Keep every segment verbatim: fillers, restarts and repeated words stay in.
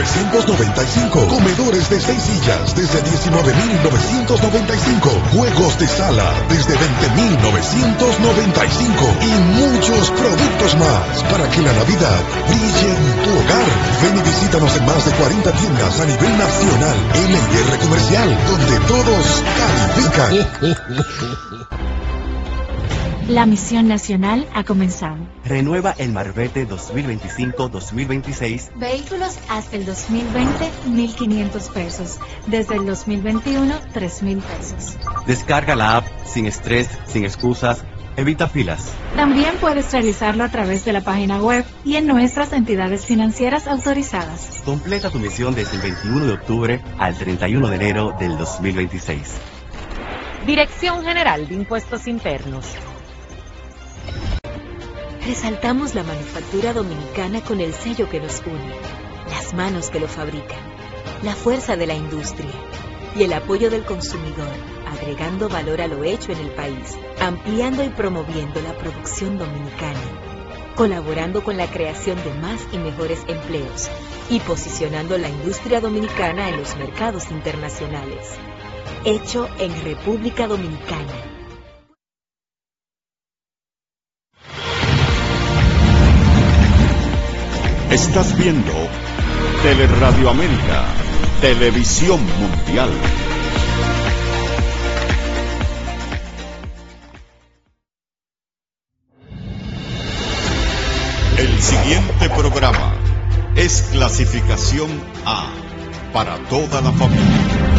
novecientos noventa y cinco. Comedores de seis sillas desde diecinueve mil novecientos noventa y cinco. Juegos de sala desde veinte mil novecientos noventa y cinco. Y muchos productos más para que la Navidad brille en tu hogar. Ven y visítanos en más de cuarenta tiendas a nivel nacional. L y R Comercial, donde todos califican. La misión nacional ha comenzado. Renueva el Marbete dos mil veinticinco dos mil veintiséis. Vehículos hasta el dos mil veinte, mil quinientos pesos. Desde el dos mil veintiuno, tres mil pesos. Descarga la app sin estrés, sin excusas. Evita filas. También puedes realizarlo a través de la página web y en nuestras entidades financieras autorizadas. Completa tu misión desde el veintiuno de octubre al treinta y uno de enero del dos mil veintiséis. Dirección General de Impuestos Internos. Resaltamos la manufactura dominicana con el sello que nos une, las manos que lo fabrican, la fuerza de la industria y el apoyo del consumidor, agregando valor a lo hecho en el país, ampliando y promoviendo la producción dominicana, colaborando con la creación de más y mejores empleos y posicionando la industria dominicana en los mercados internacionales. Hecho en República Dominicana. Estás viendo Teleradio América, Televisión Mundial. El siguiente programa es clasificación A para toda la familia.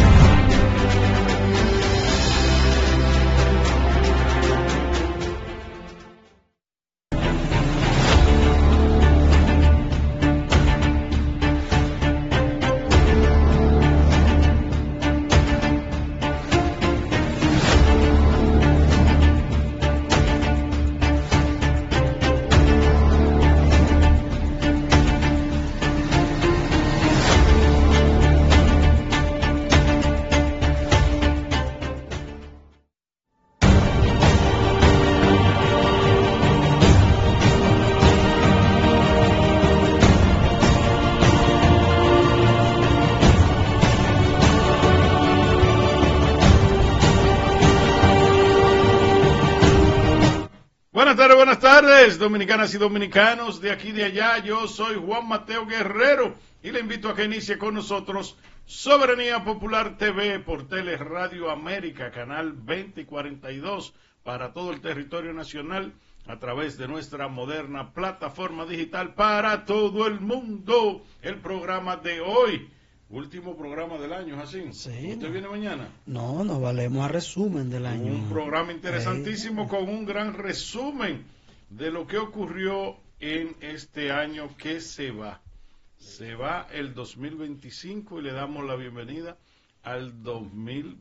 Dominicanas y dominicanos de aquí y de allá, yo soy Juan Mateo Guerrero y le invito a que inicie con nosotros Soberanía Popular T V por Teleradio América, canal veinte y cuarenta y dos para todo el territorio nacional a través de nuestra moderna plataforma digital para todo el mundo. El programa de hoy, último programa del año, Jacín. Sí, ¿Usted no. viene mañana? No, nos valemos a resumen del año. Un programa interesantísimo, sí, con un gran resumen de lo que ocurrió en este año que se va. Se va el dos mil veinticinco y le damos la bienvenida al dos mil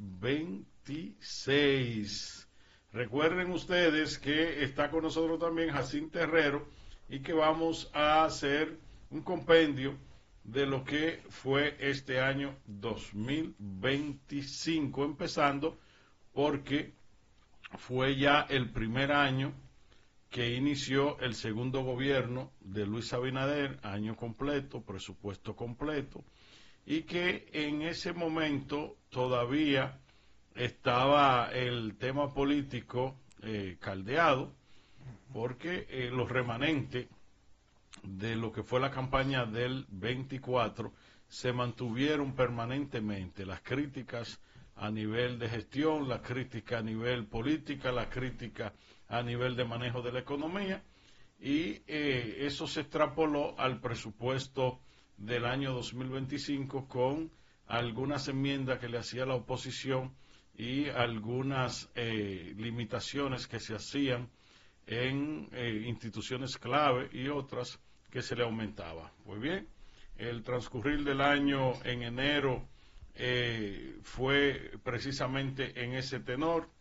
veintiséis. Recuerden ustedes que está con nosotros también Jacín Terrero y que vamos a hacer un compendio de lo que fue este año dos mil veinticinco, empezando porque fue ya el primer año que inició el segundo gobierno de Luis Abinader, año completo, presupuesto completo, y que en ese momento todavía estaba el tema político eh, caldeado, porque eh, los remanentes de lo que fue la campaña del veinticuatro se mantuvieron permanentemente. Las críticas a nivel de gestión, las críticas a nivel política, las críticas a nivel de manejo de la economía, y eh, eso se extrapoló al presupuesto del año dos mil veinticinco con algunas enmiendas que le hacía la oposición y algunas eh, limitaciones que se hacían en eh, instituciones clave y otras que se le aumentaba. Pues bien, el transcurrir del año en enero eh, fue precisamente en ese tenor,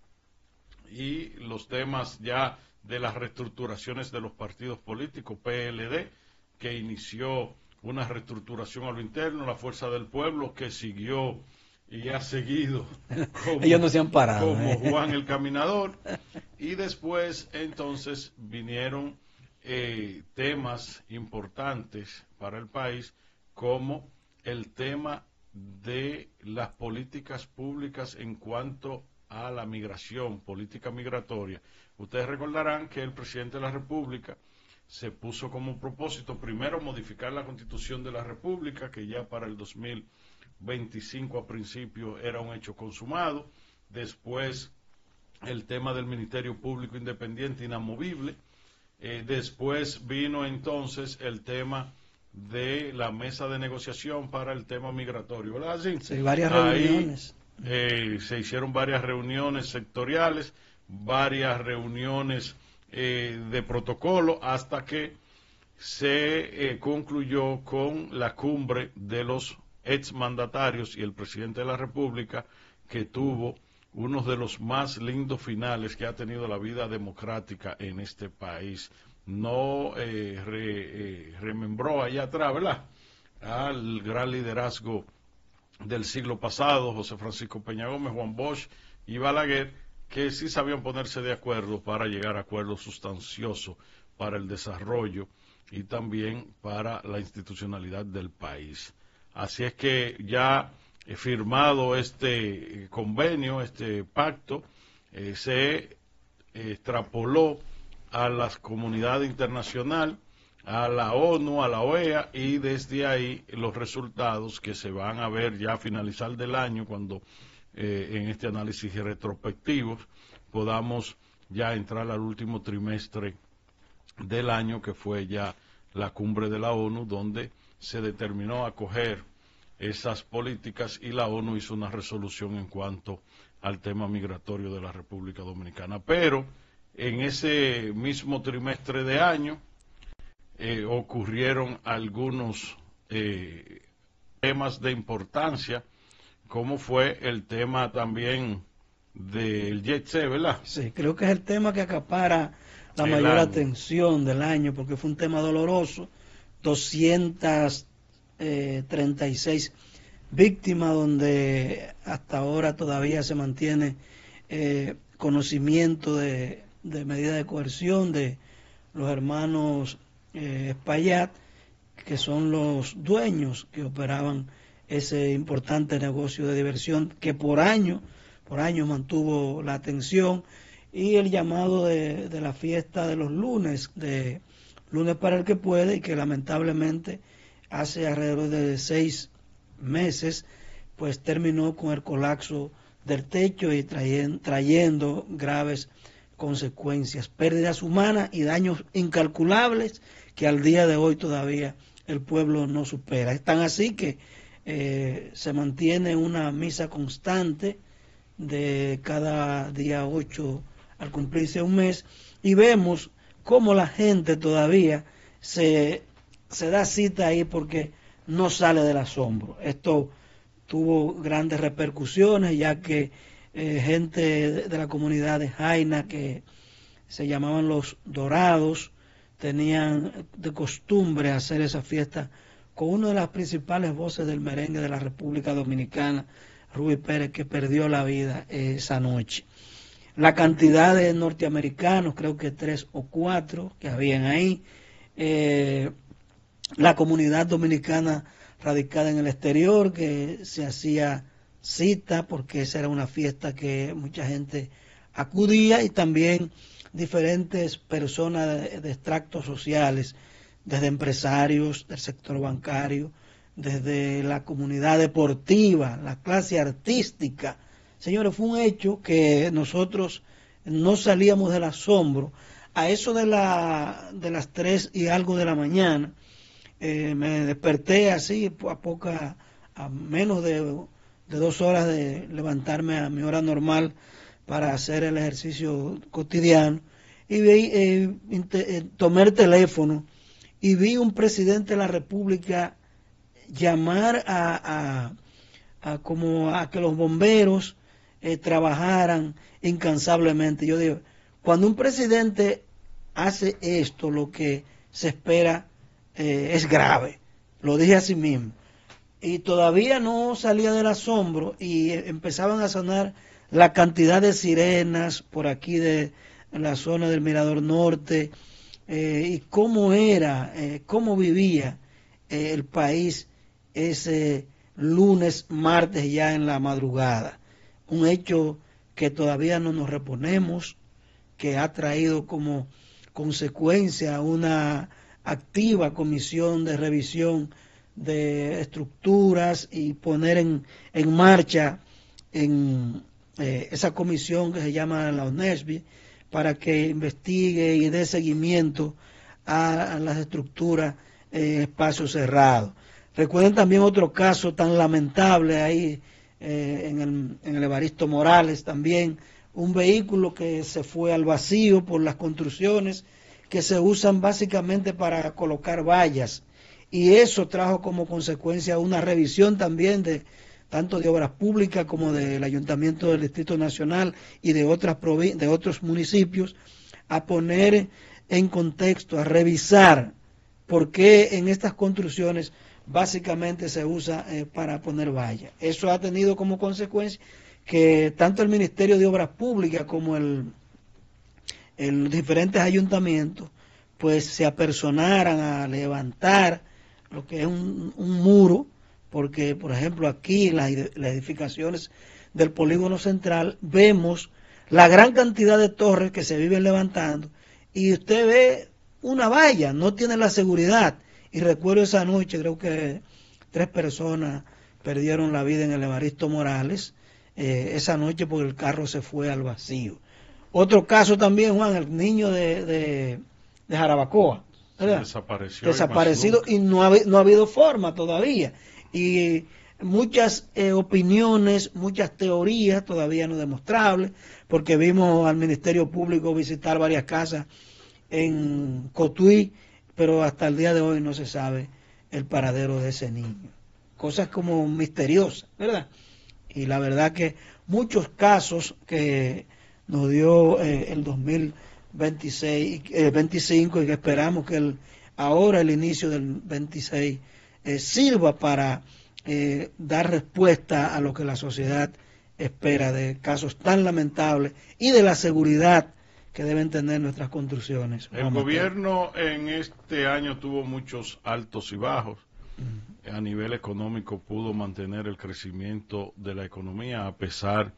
y los temas ya de las reestructuraciones de los partidos políticos, P L D, que inició una reestructuración a lo interno, la Fuerza del Pueblo, que siguió y ha seguido como, ellos no se han parado, como ¿eh? Juan el Caminador, y después entonces vinieron eh, temas importantes para el país, como el tema de las políticas públicas en cuanto a la migración, política migratoria. Ustedes recordarán que el presidente de la República se puso como propósito primero modificar la Constitución de la República, que ya para el dos mil veinticinco a principio era un hecho consumado. Después el tema del Ministerio Público Independiente inamovible. Eh, después vino entonces el tema de la mesa de negociación para el tema migratorio, ¿verdad? Sí, sí, varias Ahí, reuniones. Eh, se hicieron varias reuniones sectoriales, varias reuniones eh, de protocolo, hasta que se eh, concluyó con la cumbre de los exmandatarios y el presidente de la República, que tuvo uno de los más lindos finales que ha tenido la vida democrática en este país. No eh, re, eh, remembró allá atrás, ¿verdad?, al gran liderazgo del siglo pasado, José Francisco Peña Gómez, Juan Bosch y Balaguer, que sí sabían ponerse de acuerdo para llegar a acuerdos sustanciosos para el desarrollo y también para la institucionalidad del país. Así es que ya he firmado este convenio, este pacto, eh, se extrapoló a la comunidad internacional, a la ONU, a la O E A, y desde ahí los resultados que se van a ver ya a finalizar del año, cuando eh, en este análisis retrospectivo podamos ya entrar al último trimestre del año, que fue ya la cumbre de la ONU, donde se determinó acoger esas políticas y la ONU hizo una resolución en cuanto al tema migratorio de la República Dominicana. Pero en ese mismo trimestre de año eh, ocurrieron algunos eh, temas de importancia, como fue el tema también del Jet Set, ¿verdad? Sí, creo que es el tema que acapara la el mayor año. atención del año, porque fue un tema doloroso. doscientas treinta y seis víctimas, donde hasta ahora todavía se mantiene eh, conocimiento de, de medidas de coerción de los hermanos eh, Espaillat, que son los dueños que operaban ese importante negocio de diversión que por año, por años mantuvo la atención, y el llamado de, de la fiesta de los lunes, de lunes para el que puede, y que lamentablemente hace alrededor de seis meses, pues terminó con el colapso del techo y trayendo, trayendo graves consecuencias, pérdidas humanas y daños incalculables que al día de hoy todavía el pueblo no supera. Es tan así que eh, se mantiene una misa constante de cada día ocho al cumplirse un mes, y vemos cómo la gente todavía se se da cita ahí porque no sale del asombro. Esto tuvo grandes repercusiones, ya que eh, gente de, de la comunidad de Jaina, que se llamaban los Dorados, tenían de costumbre hacer esa fiesta con una de las principales voces del merengue de la República Dominicana, Rubí Pérez, que perdió la vida esa noche. La cantidad de norteamericanos, creo que tres o cuatro que habían ahí, eh, la comunidad dominicana radicada en el exterior, que se hacía cita porque esa era una fiesta que mucha gente acudía, y también diferentes personas de, de extractos sociales, desde empresarios del sector bancario, desde la comunidad deportiva, la clase artística. Señores, fue un hecho que nosotros no salíamos del asombro. A eso de, la, de las tres y algo de la mañana, Eh, me desperté así a poca, a menos de, de dos horas de levantarme a mi hora normal para hacer el ejercicio cotidiano, y vi, eh, eh, tomé el teléfono y vi un presidente de la República llamar a, a, a como a que los bomberos eh, trabajaran incansablemente. Yo digo, cuando un presidente hace esto, lo que se espera Eh, es grave, lo dije así mismo, y todavía no salía del asombro, y empezaban a sonar la cantidad de sirenas por aquí de en la zona del Mirador Norte, eh, y cómo era, eh, cómo vivía eh, el país ese lunes, martes ya en la madrugada. Un hecho que todavía no nos reponemos, que ha traído como consecuencia una activa comisión de revisión de estructuras y poner en, en marcha en eh, esa comisión que se llama la ONESBI para que investigue y dé seguimiento a, a las estructuras en espacios cerrados. Recuerden también otro caso tan lamentable ahí eh, en, el, en el Evaristo Morales también, un vehículo que se fue al vacío por las construcciones que se usan básicamente para colocar vallas, y eso trajo como consecuencia una revisión también de tanto de obras públicas como del Ayuntamiento del Distrito Nacional y de otras de otros municipios, a poner en contexto, a revisar por qué en estas construcciones básicamente se usa eh, para poner vallas. Eso ha tenido como consecuencia que tanto el Ministerio de Obras Públicas como el, el los diferentes ayuntamientos pues se apersonaran a levantar lo que es un, un muro, porque por ejemplo aquí las, las edificaciones del polígono central vemos la gran cantidad de torres que se viven levantando y usted ve una valla, no tiene la seguridad. Y recuerdo esa noche, creo que tres personas perdieron la vida en el Evaristo Morales, eh, esa noche porque el carro se fue al vacío. Otro caso también, Juan, el niño de, de, de Jarabacoa, ¿verdad? Desapareció. Desaparecido y no ha, no ha habido forma todavía. Y muchas eh, opiniones, muchas teorías todavía no demostrables, porque vimos al Ministerio Público visitar varias casas en Cotuí, pero hasta el día de hoy no se sabe el paradero de ese niño. Cosas como misteriosas, ¿verdad? Y la verdad que muchos casos que nos dio eh, el dos mil veintiséis, eh, veinticinco y que esperamos que el, ahora el inicio del veintiséis eh, sirva para eh, dar respuesta a lo que la sociedad espera de casos tan lamentables y de la seguridad que deben tener nuestras construcciones. El gobierno en este año tuvo muchos altos y bajos. Uh-huh. A nivel económico pudo mantener el crecimiento de la economía a pesar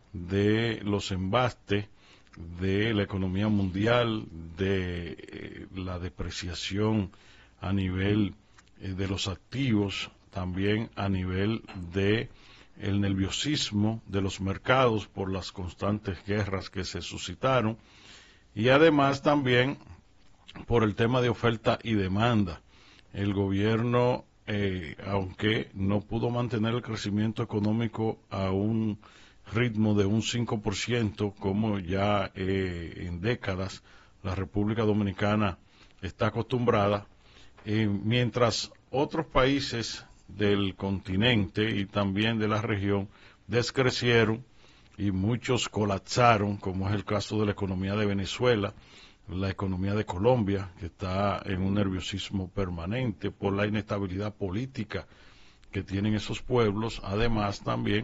de los embastes de la economía mundial, de eh, la depreciación a nivel eh, de los activos, también a nivel de el nerviosismo de los mercados por las constantes guerras que se suscitaron, y además también por el tema de oferta y demanda. El gobierno, eh, aunque no pudo mantener el crecimiento económico a un ritmo de un cinco por ciento, como ya eh, en décadas la República Dominicana está acostumbrada, eh, mientras otros países del continente y también de la región descrecieron y muchos colapsaron, como es el caso de la economía de Venezuela, la economía de Colombia, que está en un nerviosismo permanente por la inestabilidad política que tienen esos pueblos, además también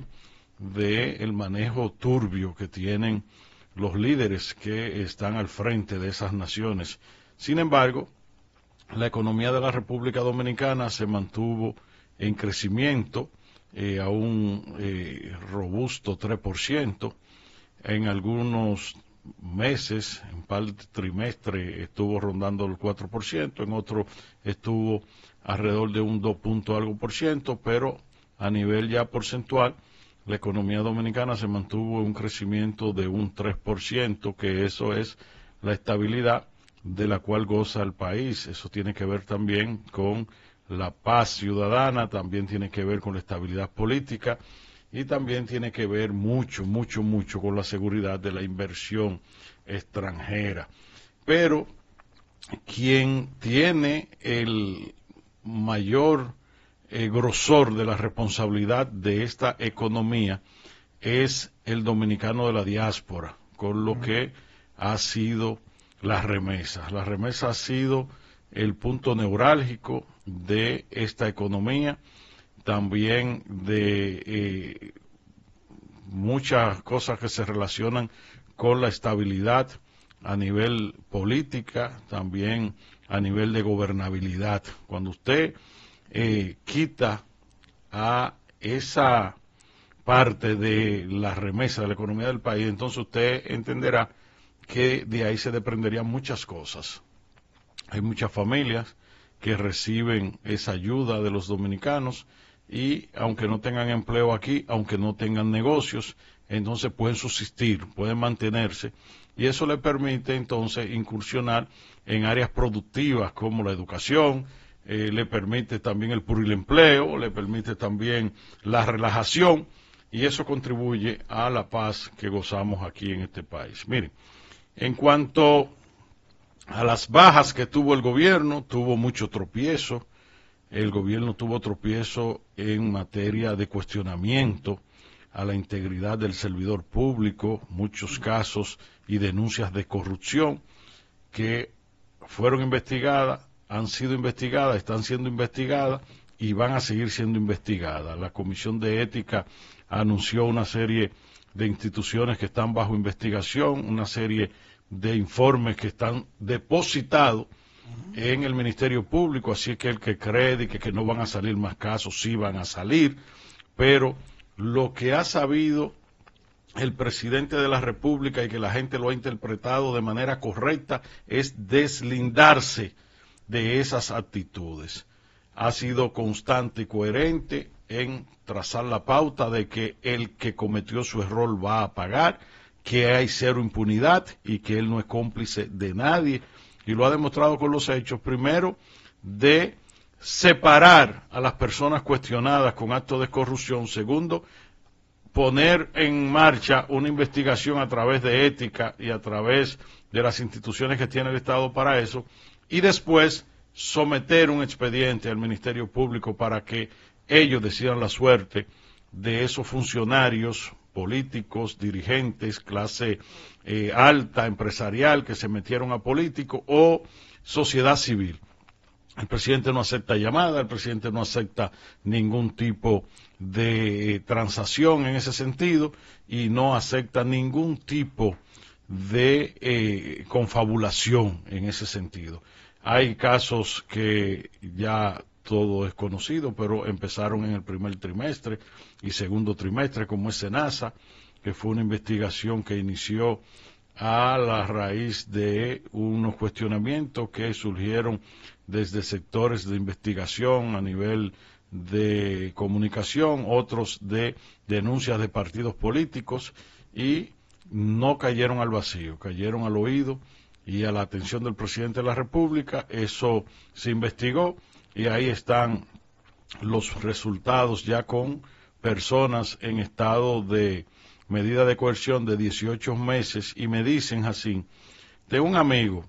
del manejo turbio que tienen los líderes que están al frente de esas naciones. Sin embargo, la economía de la República Dominicana se mantuvo en crecimiento eh, a un eh, robusto tres por ciento. En algunos meses, en par de trimestre estuvo rondando el cuatro por ciento, en otro estuvo alrededor de un dos punto algo por ciento, pero a nivel ya porcentual, la economía dominicana se mantuvo en un crecimiento de un tres por ciento, que eso es la estabilidad de la cual goza el país. Eso tiene que ver también con la paz ciudadana, también tiene que ver con la estabilidad política y también tiene que ver mucho, mucho, mucho con la seguridad de la inversión extranjera. Pero quien tiene el mayor eh, grosor de la responsabilidad de esta economía es el dominicano de la diáspora, con lo que ha sido las remesas. La remesa ha sido el punto neurálgico de esta economía, también de eh, muchas cosas que se relacionan con la estabilidad a nivel política, también a nivel de gobernabilidad. Cuando usted eh, quita a esa parte de la remesa de la economía del país, entonces usted entenderá que de ahí se desprenderían muchas cosas. Hay muchas familias que reciben esa ayuda de los dominicanos y aunque no tengan empleo aquí, aunque no tengan negocios, entonces pueden subsistir, pueden mantenerse y eso les permite entonces incursionar en áreas productivas como la educación, eh, le permite también el purimempleo, le permite también la relajación y eso contribuye a la paz que gozamos aquí en este país. Miren, en cuanto a las bajas que tuvo el gobierno, tuvo mucho tropiezo. El gobierno tuvo tropiezo en materia de cuestionamiento a la integridad del servidor público, muchos casos y denuncias de corrupción que fueron investigadas, han sido investigadas, están siendo investigadas y van a seguir siendo investigadas. La Comisión de Ética anunció una serie de instituciones que están bajo investigación, una serie de informes que están depositados en el Ministerio Público, así que el que cree que, que no van a salir más casos, sí van a salir, pero lo que ha sabido el presidente de la República y que la gente lo ha interpretado de manera correcta es deslindarse de esas actitudes. Ha sido constante y coherente en trazar la pauta de que el que cometió su error va a pagar, que hay cero impunidad y que él no es cómplice de nadie, y lo ha demostrado con los hechos, primero, de separar a las personas cuestionadas con actos de corrupción, segundo, poner en marcha una investigación a través de ética y a través de las instituciones que tiene el Estado para eso, y después someter un expediente al Ministerio Público para que ellos decidan la suerte de esos funcionarios políticos, dirigentes, clase eh, alta, empresarial, que se metieron a político o sociedad civil. El presidente no acepta llamada, el presidente no acepta ningún tipo de eh, transacción en ese sentido y no acepta ningún tipo de eh, confabulación en ese sentido. Hay casos que ya todo es conocido, pero empezaron en el primer trimestre y segundo trimestre, como es SENASA, que fue una investigación que inició a la raíz de unos cuestionamientos que surgieron desde sectores de investigación a nivel de comunicación, otros de denuncias de partidos políticos, y no cayeron al vacío, cayeron al oído y a la atención del presidente de la República. Eso se investigó y ahí están los resultados ya con personas en estado de medida de coerción de dieciocho meses, y me dicen así, de un amigo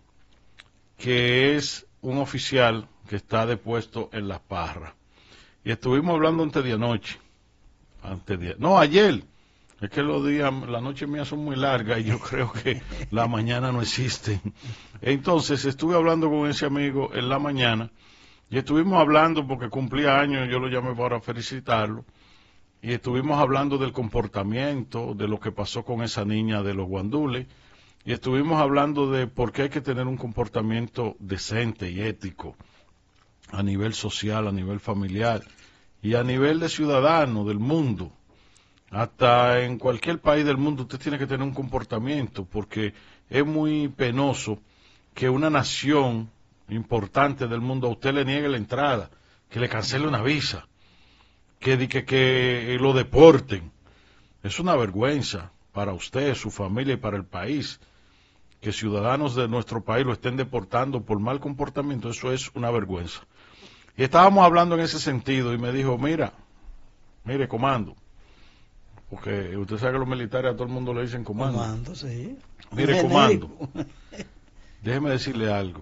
que es un oficial que está depuesto en Las Parras, y estuvimos hablando antes de anoche, antes de, no, ayer, es que los días, las noches mías son muy largas y yo creo que la mañana no existen. Entonces estuve hablando con ese amigo en la mañana, y estuvimos hablando porque cumplía años, yo lo llamé para felicitarlo, y estuvimos hablando del comportamiento, de lo que pasó con esa niña de los guandules, y estuvimos hablando de por qué hay que tener un comportamiento decente y ético a nivel social, a nivel familiar y a nivel de ciudadano del mundo. Hasta en cualquier país del mundo usted tiene que tener un comportamiento, porque es muy penoso que una nación importante del mundo a usted le niegue la entrada, que le cancele una visa, que, que, que lo deporten. Es una vergüenza para usted, su familia y para el país, que ciudadanos de nuestro país lo estén deportando por mal comportamiento. Eso es una vergüenza. Y estábamos hablando en ese sentido y me dijo, mira, mire, comando, porque usted sabe que los militares a todo el mundo le dicen comando. Comando, sí. Mire, comando, déjeme decirle algo.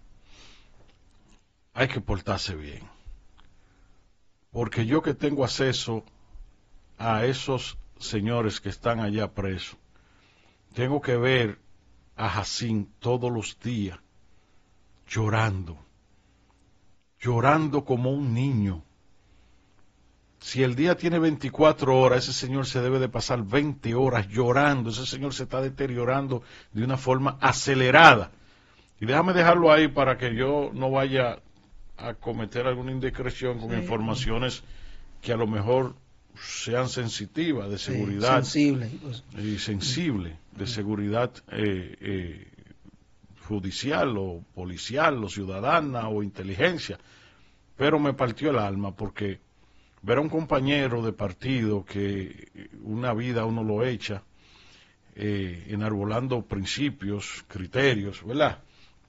Hay que portarse bien. Porque yo que tengo acceso a esos señores que están allá presos, tengo que ver a Jacín todos los días llorando, llorando como un niño. Si el día tiene veinticuatro horas, ese señor se debe de pasar veinte horas llorando. Ese señor se está deteriorando de una forma acelerada. Y déjame dejarlo ahí para que yo no vaya a cometer alguna indiscreción con sí. informaciones que a lo mejor sean sensitivas de seguridad, sí, sensible, pues. y sensible de seguridad eh, eh, judicial o policial o ciudadana o inteligencia, pero me partió el alma porque ver a un compañero de partido que una vida uno lo echa eh, enarbolando principios, criterios, ¿verdad?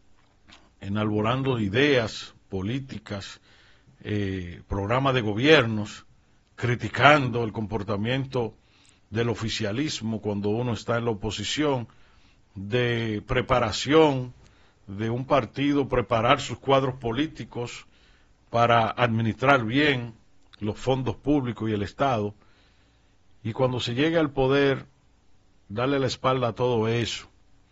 Enarbolando ideas políticas, eh, programas de gobiernos, criticando el comportamiento del oficialismo cuando uno está en la oposición, de preparación de un partido, preparar sus cuadros políticos para administrar bien los fondos públicos y el Estado, y cuando se llegue al poder, darle la espalda a todo eso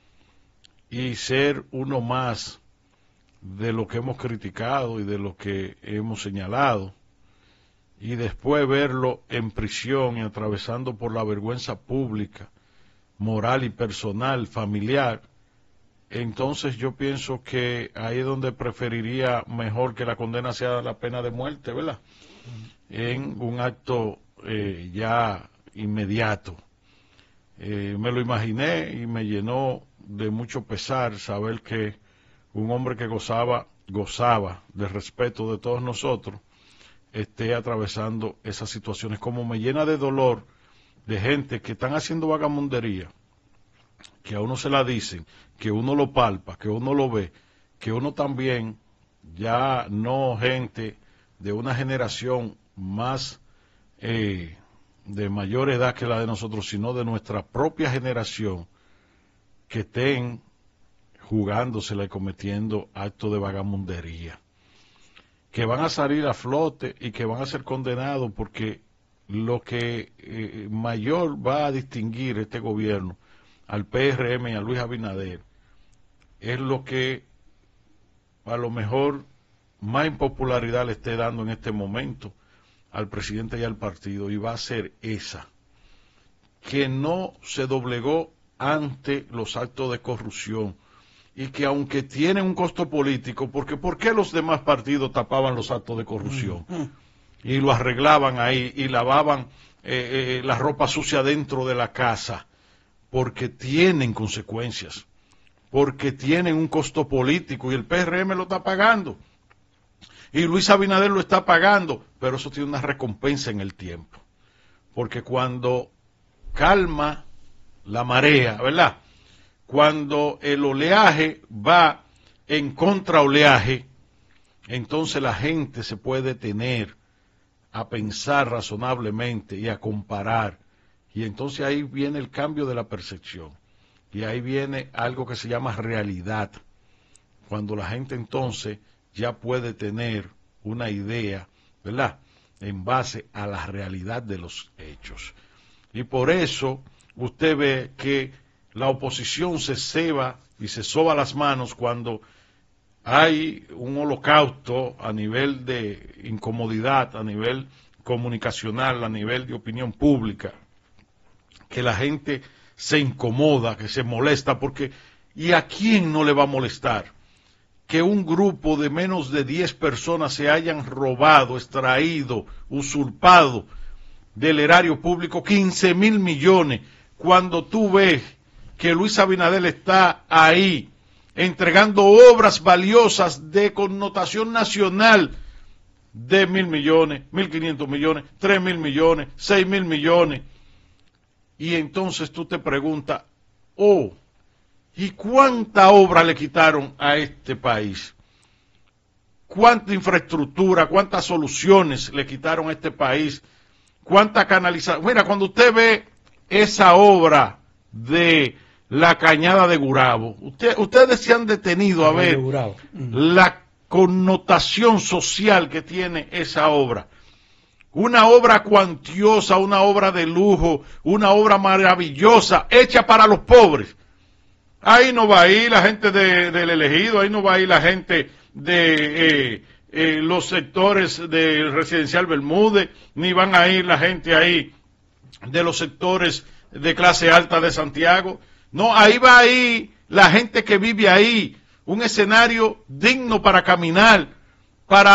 y ser uno más de lo que hemos criticado y de lo que hemos señalado, y después verlo en prisión y atravesando por la vergüenza pública, moral y personal, familiar, entonces yo pienso que ahí es donde preferiría mejor que la condena sea la pena de muerte, ¿verdad? En un acto eh, ya inmediato. Eh, me lo imaginé y me llenó de mucho pesar saber que un hombre que gozaba, gozaba del respeto de todos nosotros, esté atravesando esas situaciones, como me llena de dolor de gente que están haciendo vagamundería, que a uno se la dicen, que uno lo palpa, que uno lo ve, que uno también, ya no gente de una generación más eh, de mayor edad que la de nosotros, sino de nuestra propia generación, que estén jugándosela y cometiendo actos de vagamundería, que van a salir a flote y que van a ser condenados, porque lo que eh, mayor va a distinguir este gobierno al P R M y a Luis Abinader es lo que a lo mejor más impopularidad le esté dando en este momento al presidente y al partido, y va a ser esa, que no se doblegó ante los actos de corrupción, y que aunque tiene un costo político, porque ¿por qué los demás partidos tapaban los actos de corrupción? Mm, mm. Y lo arreglaban ahí, y lavaban eh, eh, la ropa sucia dentro de la casa, porque tienen consecuencias, porque tienen un costo político, y el P R M lo está pagando, y Luis Abinader lo está pagando, pero eso tiene una recompensa en el tiempo, porque cuando calma la marea, ¿verdad?, cuando el oleaje va en contraoleaje, entonces la gente se puede detener a pensar razonablemente y a comparar, y entonces ahí viene el cambio de la percepción, y ahí viene algo que se llama realidad, cuando la gente entonces ya puede tener una idea, ¿verdad?, en base a la realidad de los hechos. Y por eso usted ve que la oposición se ceba y se soba las manos cuando hay un holocausto a nivel de incomodidad, a nivel comunicacional, a nivel de opinión pública, que la gente se incomoda, que se molesta, porque ¿y a quién no le va a molestar que un grupo de menos de diez personas se hayan robado, extraído, usurpado del erario público quince mil millones, cuando tú ves que Luis Abinader está ahí entregando obras valiosas de connotación nacional de mil millones, mil quinientos millones, tres mil millones, seis mil millones? Y entonces tú te preguntas, oh, ¿y cuánta obra le quitaron a este país? ¿Cuánta infraestructura, cuántas soluciones le quitaron a este país? ¿Cuánta canalización? Mira, cuando usted ve esa obra de la cañada de Gurabo, usted, ustedes se han detenido a ver la connotación social que tiene esa obra. Una obra cuantiosa, una obra de lujo, una obra maravillosa, hecha para los pobres. Ahí no va a ir la gente de, del elegido, ahí no va a ir la gente de eh, eh, los sectores del residencial Bermúdez, ni van a ir la gente ahí de los sectores de clase alta de Santiago. No, ahí va ahí la gente que vive ahí, un escenario digno para caminar, para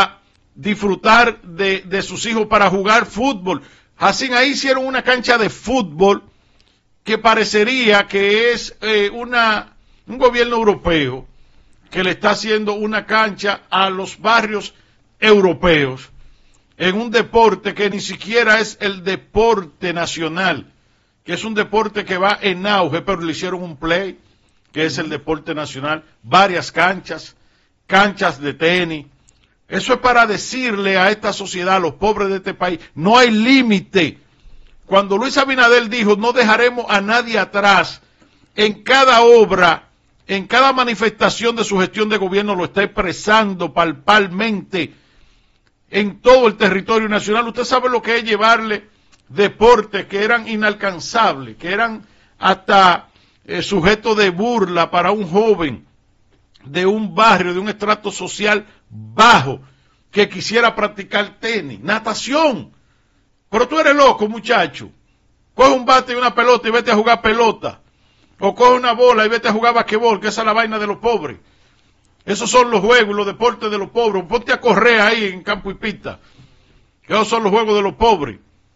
disfrutar de, de sus hijos para jugar fútbol. Así ahí hicieron una cancha de fútbol que parecería que es eh, una un gobierno europeo que le está haciendo una cancha a los barrios europeos en un deporte que ni siquiera es el deporte nacional, que es un deporte que va en auge, pero le hicieron un play, que es el deporte nacional, varias canchas, canchas de tenis. Eso es para decirle a esta sociedad, a los pobres de este país, no hay límite. Cuando Luis Abinader dijo, no dejaremos a nadie atrás, en cada obra, en cada manifestación de su gestión de gobierno lo está expresando palpablemente en todo el territorio nacional. Usted sabe lo que es llevarle deportes que eran inalcanzables, que eran hasta eh, sujetos de burla para un joven de un barrio, de un estrato social bajo, que quisiera practicar tenis, natación. Pero tú eres loco, muchacho. Coge un bate y una pelota y vete a jugar pelota. O coge una bola y vete a jugar basquetbol, que esa es la vaina de los pobres. Esos son los juegos y los deportes de los pobres. Ponte a correr ahí en campo y pista. Esos son los juegos de los pobres.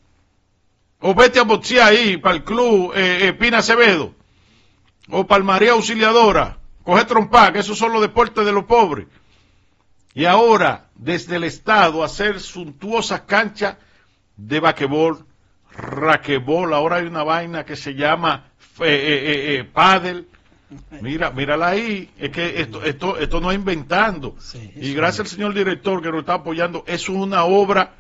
O vete a boxear ahí para el club eh, eh, Pina Acevedo. O para el María Auxiliadora. Coge trompa, que esos son los deportes de los pobres. Y ahora, desde el Estado, hacer suntuosas canchas de basquetbol, raquetbol. Ahora hay una vaina que se llama eh, eh, eh, pádel. Mira, mírala ahí. Es que esto, esto, esto no es inventando. Sí, y gracias al señor director que nos está apoyando. Es una obra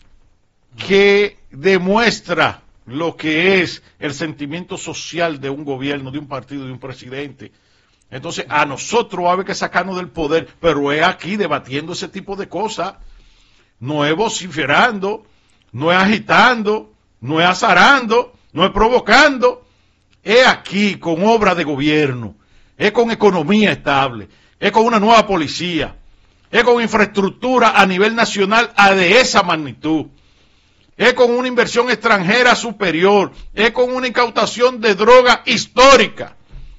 que demuestra lo que es el sentimiento social de un gobierno, de un partido, de un presidente. Entonces, a nosotros va a haber que sacarnos del poder, pero es aquí debatiendo ese tipo de cosas. No es vociferando, no es agitando, no es azarando, no es provocando. Es aquí con obra de gobierno, es con economía estable, es con una nueva policía, es con infraestructura a nivel nacional a de esa magnitud. Es con una inversión extranjera superior, es con una incautación de droga histórica.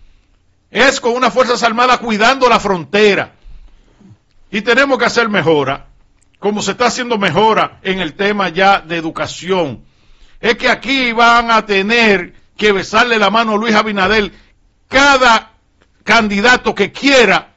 Es con unas Fuerzas Armadas cuidando la frontera. Y tenemos que hacer mejora, como se está haciendo mejora en el tema ya de educación. Es que aquí van a tener que besarle la mano a Luis Abinader cada candidato que quiera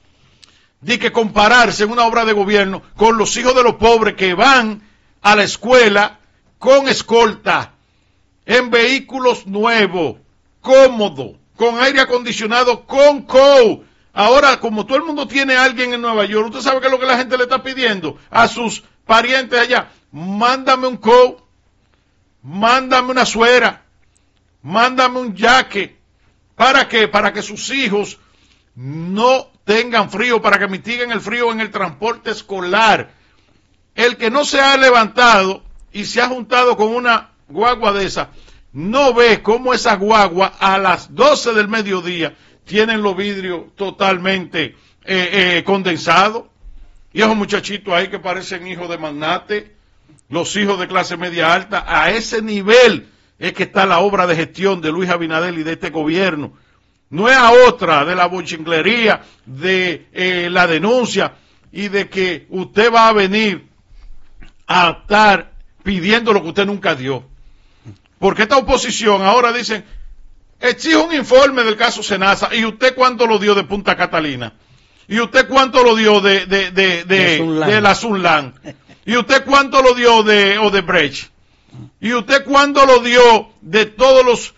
de que compararse en una obra de gobierno con los hijos de los pobres que van a la escuela con escolta, en vehículos nuevos, cómodos, con aire acondicionado, con C O U. Ahora, como todo el mundo tiene a alguien en Nueva York, ¿usted sabe qué es lo que la gente le está pidiendo a sus parientes allá? Mándame un C O U, mándame una suera, mándame un jaque. ¿Para qué? Para que sus hijos no tengan frío, para que mitiguen el frío en el transporte escolar. El que no se ha levantado y se ha juntado con una guagua de esa, no ve cómo esa guagua a las doce del mediodía tienen los vidrios totalmente eh, eh, condensados. Y esos muchachitos ahí que parecen hijos de magnate, los hijos de clase media alta, a ese nivel es que está la obra de gestión de Luis Abinader y de este gobierno. No es a otra de la bochinglería, de eh, la denuncia y de que usted va a venir a estar pidiendo lo que usted nunca dio. Porque esta oposición ahora dicen, exige un informe del caso Senasa, ¿y usted cuánto lo dio de Punta Catalina? ¿Y usted cuánto lo dio de, de, de, de, de, de la Sunland? ¿Y usted cuánto lo dio de Odebrecht? ¿Y usted cuánto lo dio de todos los,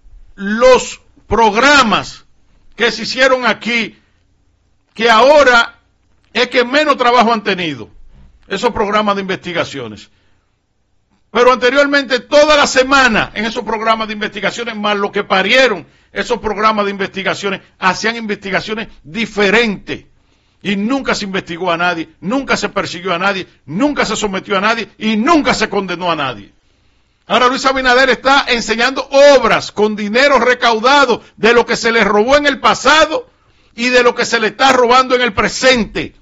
los programas que se hicieron aquí, que ahora es que menos trabajo han tenido esos programas de investigaciones? Pero anteriormente, toda la semana, en esos programas de investigaciones, más lo que parieron esos programas de investigaciones, hacían investigaciones diferentes. Y nunca se investigó a nadie, nunca se persiguió a nadie, nunca se sometió a nadie y nunca se condenó a nadie. Ahora Luis Abinader está enseñando obras con dinero recaudado de lo que se le robó en el pasado y de lo que se le está robando en el presente.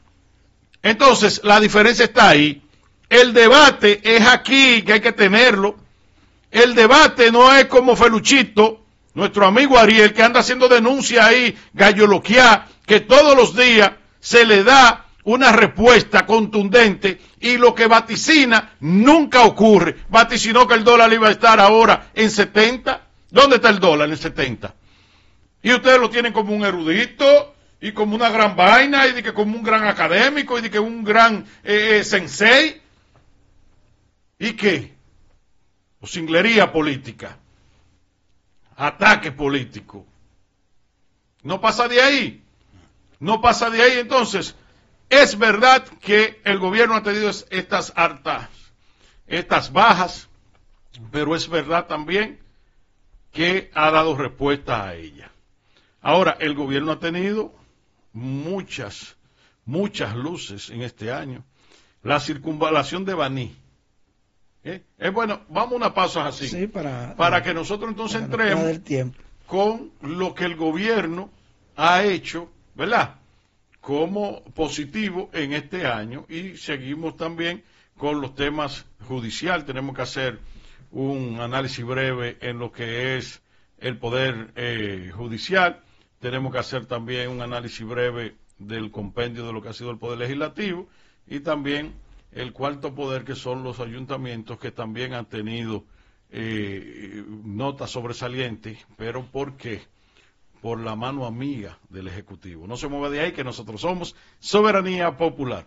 Entonces, la diferencia está ahí. El debate es aquí, que hay que tenerlo. El debate no es como Feluchito, nuestro amigo Ariel, que anda haciendo denuncia ahí, galloloquia, que todos los días se le da una respuesta contundente, y lo que vaticina nunca ocurre. Vaticinó que el dólar iba a estar ahora en setenta. ¿Dónde está el dólar en setenta? Y ustedes lo tienen como un erudito y como una gran vaina y de que como un gran académico y de que un gran eh, eh, sensei. ¿Y qué? O singlería política, ataque político. No pasa de ahí. No pasa de ahí. Entonces, es verdad que el gobierno ha tenido estas hartas, estas bajas, pero es verdad también que ha dado respuesta a ella. Ahora, el gobierno ha tenido muchas, muchas luces en este año. La circunvalación de Baní. ¿Eh? Es bueno, vamos a una pausa así, sí, para, para que nosotros entonces entremos con lo que el gobierno ha hecho, ¿verdad?, como positivo en este año, y seguimos también con los temas judicial. Tenemos que hacer un análisis breve en lo que es el poder eh, judicial. Tenemos que hacer también un análisis breve del compendio de lo que ha sido el poder legislativo, y también el cuarto poder, que son los ayuntamientos, que también han tenido eh, notas sobresalientes. ¿Pero por qué? Por la mano amiga del Ejecutivo. No se mueva de ahí, que nosotros somos Soberanía Popular.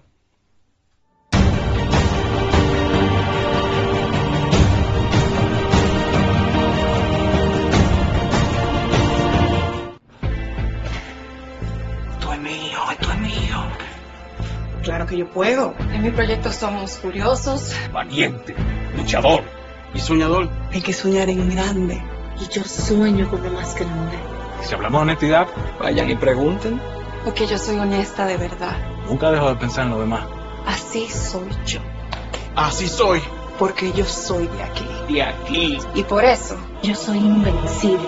Esto es mío, esto es mío. Claro que yo puedo. En mi proyecto somos curiosos, Valiente, luchador y soñador. hay que soñar en grande. Y yo sueño con lo más grande. Si hablamos de honestidad, vayan y pregunten. Porque yo soy honesta de verdad. Nunca dejo de pensar en lo demás. Así soy yo. Así soy. Porque yo soy de aquí. De aquí. Y por eso, Yo soy invencible.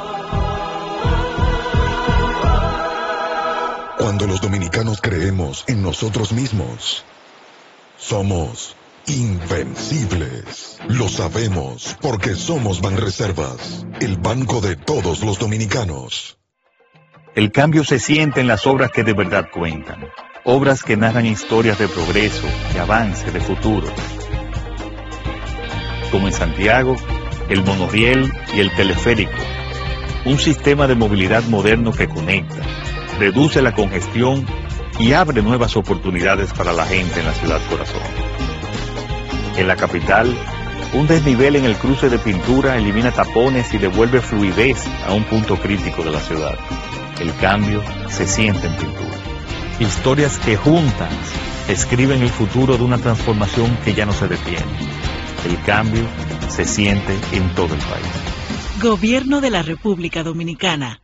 Cuando los dominicanos creemos en nosotros mismos, somos invencibles. Lo sabemos porque somos Banreservas, el banco de todos los dominicanos. El cambio se siente en las obras que de verdad cuentan. Obras que narran historias de progreso, de avance, de futuro. Como en Santiago, el monorriel y el teleférico. Un sistema de movilidad moderno que conecta, reduce la congestión y abre nuevas oportunidades para la gente en la ciudad corazón. En la capital, un desnivel en el cruce de Pintura elimina tapones y devuelve fluidez a un punto crítico de la ciudad. El cambio se siente en Pintura. Historias que juntas escriben el futuro de una transformación que ya no se detiene. El cambio se siente en todo el país. Gobierno de la República Dominicana.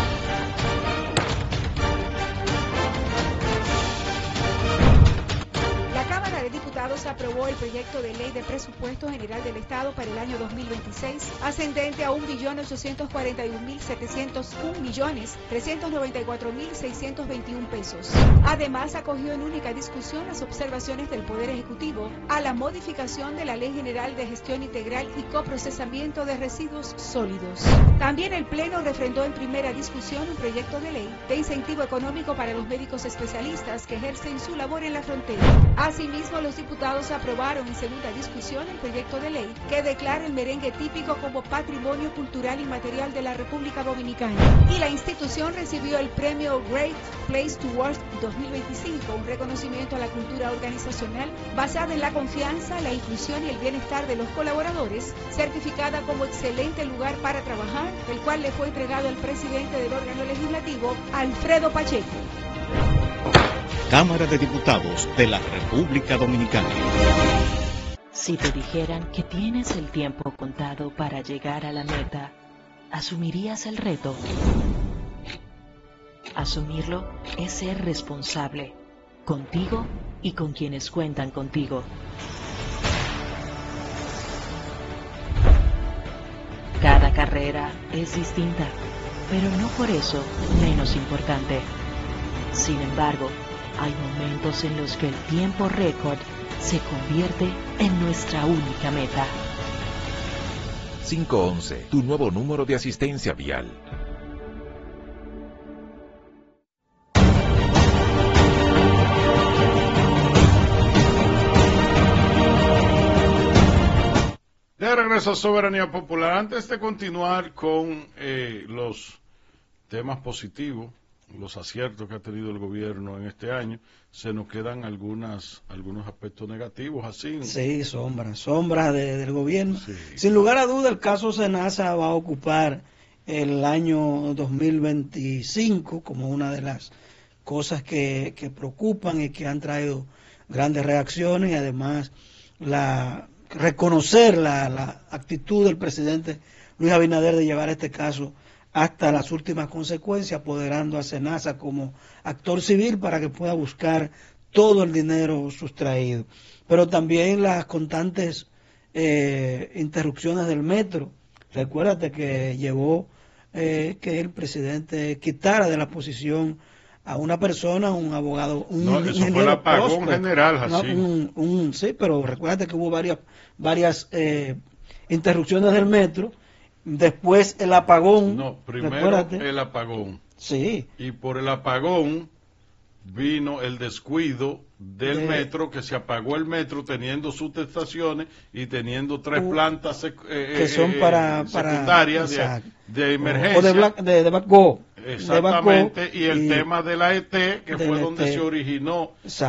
Aprobó el proyecto de ley de presupuesto general del Estado para el año dos mil veintiséis, ascendente a un billón ochocientos cuarenta y un mil setecientos un millones trescientos noventa y cuatro mil seiscientos veintiuno pesos. Además, acogió en única discusión las observaciones del Poder Ejecutivo a la modificación de la Ley General de Gestión Integral y Coprocesamiento de Residuos Sólidos. También el Pleno refrendó en primera discusión un proyecto de ley de incentivo económico para los médicos especialistas que ejercen su labor en la frontera. Asimismo, los diputados aprobaron en segunda discusión el proyecto de ley que declara el merengue típico como patrimonio cultural inmaterial de la República Dominicana. Y la institución recibió el premio Great Place to Work dos mil veinticinco, un reconocimiento a la cultura organizacional basada en la confianza, la inclusión y el bienestar de los colaboradores, certificada como excelente lugar para trabajar, el cual le fue entregado al presidente del órgano legislativo, Alfredo Pacheco. Cámara de Diputados de la República Dominicana. Si te dijeran que tienes el tiempo contado para llegar a la meta, ¿asumirías el reto? Asumirlo es ser responsable, contigo y con quienes cuentan contigo. Cada carrera es distinta, pero no por eso menos importante. Sin embargo, hay momentos en los que el tiempo récord se convierte en nuestra única meta. cinco once, tu nuevo número de asistencia vial. De regreso a Soberanía Popular. Antes de continuar con eh, los temas positivos, los aciertos que ha tenido el gobierno en este año, se nos quedan algunas algunos aspectos negativos, así. Sí, sombras, sombras de, del gobierno. Sí. Sin lugar a duda, el caso Senasa va a ocupar el año dos mil veinticinco como una de las cosas que, que preocupan y que han traído grandes reacciones, y además la reconocer la, la actitud del presidente Luis Abinader de llevar este caso hasta las últimas consecuencias, apoderando a Senasa como actor civil para que pueda buscar todo el dinero sustraído. Pero también las constantes eh, interrupciones del metro. Recuérdate que llevó eh, que el presidente quitara de la posición a una persona, un abogado, un no, eso fue el apagón próspero, general, así. No, un, un, sí, pero recuérdate que hubo varias, varias eh, interrupciones del metro. Después el apagón. No, primero recuérdate. el apagón. Sí. Y por el apagón vino el descuido del de, metro, que se apagó el metro teniendo sus estaciones y teniendo tres uh, plantas eh, que son para, eh, secundarias para, de, de emergencia. O de, black, de, de backgo. Exactamente, de backgo, y el y tema de la E T, que fue donde E T. se originó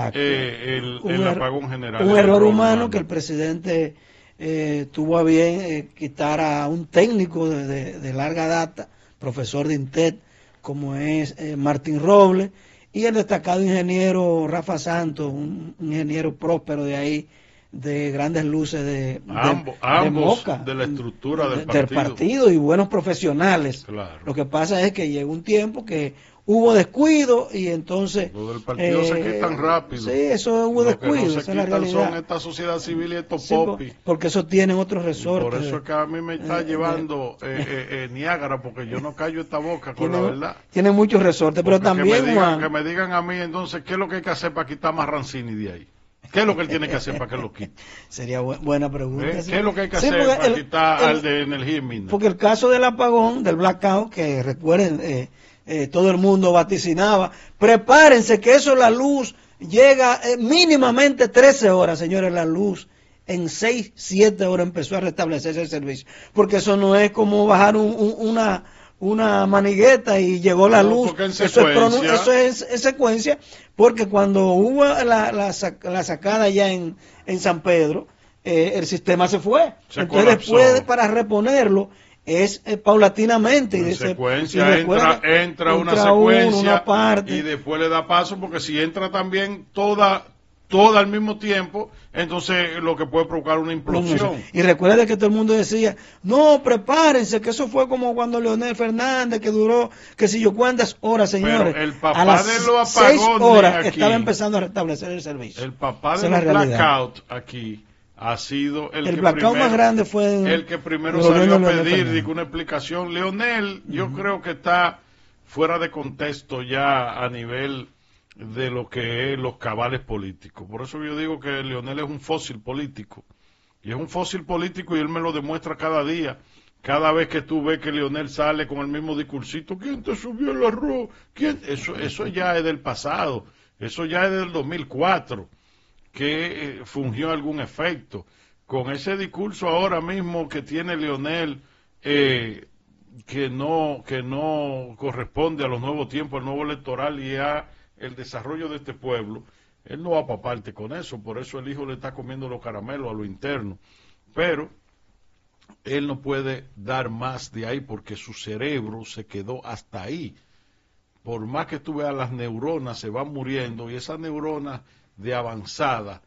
eh, el, un el er, apagón general. Un error humano, humano que el presidente eh, tuvo a bien eh, quitar a un técnico de, de, de larga data, profesor de INTET, como es eh, Martín Robles, y el destacado ingeniero Rafa Santos, un, un ingeniero próspero de ahí, de grandes luces de, Ambo, de, ambos de Moca, de la estructura del, de, partido. del partido y buenos profesionales. Claro. Lo que pasa es que llegó un tiempo que hubo descuido y entonces lo del partido eh, se quitan rápido. Sí, eso hubo lo descuido, que no se esa es la realidad. Son esta sociedad civil y estos sí, popis. Porque eso tienen otros resortes. Por eso es que a mí me está eh, llevando eh, eh, eh, Niágara, porque yo no callo esta boca con tiene, la verdad. Tiene muchos resortes, pero porque también que me, digan, Juan, que me digan a mí entonces qué es lo que hay que hacer para quitar más Rancini de ahí. ¿Qué es lo que él tiene que hacer para que lo quite? Sería bu buena pregunta. ¿Eh? Sí. ¿Qué es lo que hay que sí, hacer para el, quitar el, al de energía y mina? Porque el caso del apagón, del blackout, que recuerden, eh, eh, todo el mundo vaticinaba, prepárense que eso, la luz llega eh, mínimamente trece horas, señores, la luz en seis, siete horas empezó a restablecerse el servicio. Porque eso no es como bajar un, un, una... una manigueta y llegó la no, luz, eso, es, eso es en secuencia, porque cuando hubo la, la, la sacada ya en, en San Pedro, eh, el sistema se fue, se entonces colapsó. Después para reponerlo es eh, paulatinamente. En y secuencia, y entra, entra, entra una secuencia uno, una parte. Y después le da paso, porque si entra también toda toda al mismo tiempo, entonces lo que puede provocar una implosión. Y recuerda que todo el mundo decía, no, prepárense, que eso fue como cuando Leonel Fernández, que duró, que si yo cuántas horas, señores. Pero el papá a las de los seis horas aquí, estaba empezando a restablecer el servicio. El papá de los blackout aquí ha sido el, el que blackout primero, más grande fue en, el que primero salió a pedir digo, una explicación. Leonel, uh-huh. yo creo que está fuera de contexto ya a nivel de lo que es los cabales políticos. Por eso yo digo que Leonel es un fósil político. Y es un fósil político y él me lo demuestra cada día. Cada vez que tú ves que Leonel sale con el mismo discursito, ¿quién te subió el arroz? ¿Quién? Eso, eso ya es del pasado. Eso ya es del dos mil cuatro, que eh, fungió algún efecto. Con ese discurso ahora mismo que tiene Leonel, eh, que no, que no corresponde a los nuevos tiempos, al nuevo electoral y a el desarrollo de este pueblo, él no va para parte con eso, por eso el hijo le está comiendo los caramelos a lo interno, pero él no puede dar más de ahí porque su cerebro se quedó hasta ahí. Por más que tú veas, las neuronas se van muriendo y esas neuronas de avanzada,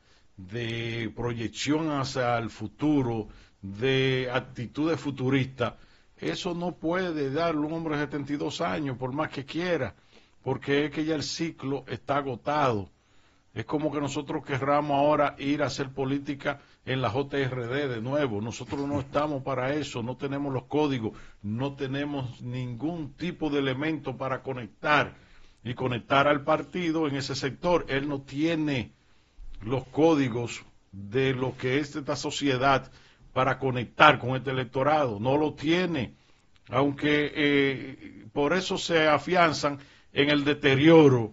de proyección hacia el futuro, de actitudes futuristas, eso no puede darle un hombre de setenta y dos años por más que quiera, porque es que ya el ciclo está agotado. Es como que nosotros querramos ahora ir a hacer política en la J R D de nuevo. Nosotros no estamos para eso, no tenemos los códigos, no tenemos ningún tipo de elemento para conectar y conectar al partido en ese sector. Él no tiene los códigos de lo que es esta sociedad para conectar con este electorado, no lo tiene, aunque eh, por eso se afianzan en el deterioro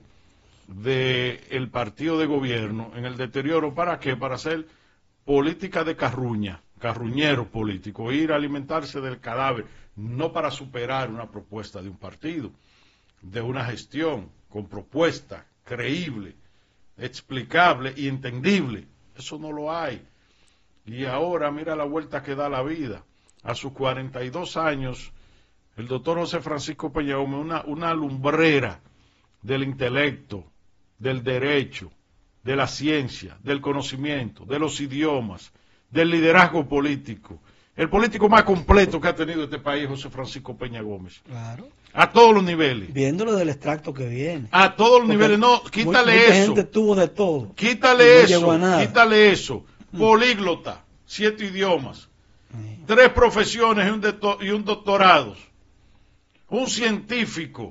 del partido de gobierno, en el deterioro, ¿para qué? Para hacer política de carruña, carruñeros políticos, ir a alimentarse del cadáver, no para superar una propuesta de un partido, de una gestión con propuesta creíble, explicable y entendible. Eso no lo hay. Y ahora mira la vuelta que da la vida. A sus cuarenta y dos años, el doctor José Francisco Peña Gómez, una, una lumbrera del intelecto, del derecho, de la ciencia, del conocimiento, de los idiomas, del liderazgo político. El político más completo que ha tenido este país, José Francisco Peña Gómez. Claro. A todos los niveles. Viéndolo del extracto que viene. A todos los niveles. No, quítale mucha eso. gente tuvo de todo. Quítale no eso. Quítale eso. Políglota, siete idiomas, sí. Tres profesiones y un, de, y un doctorado. Un científico,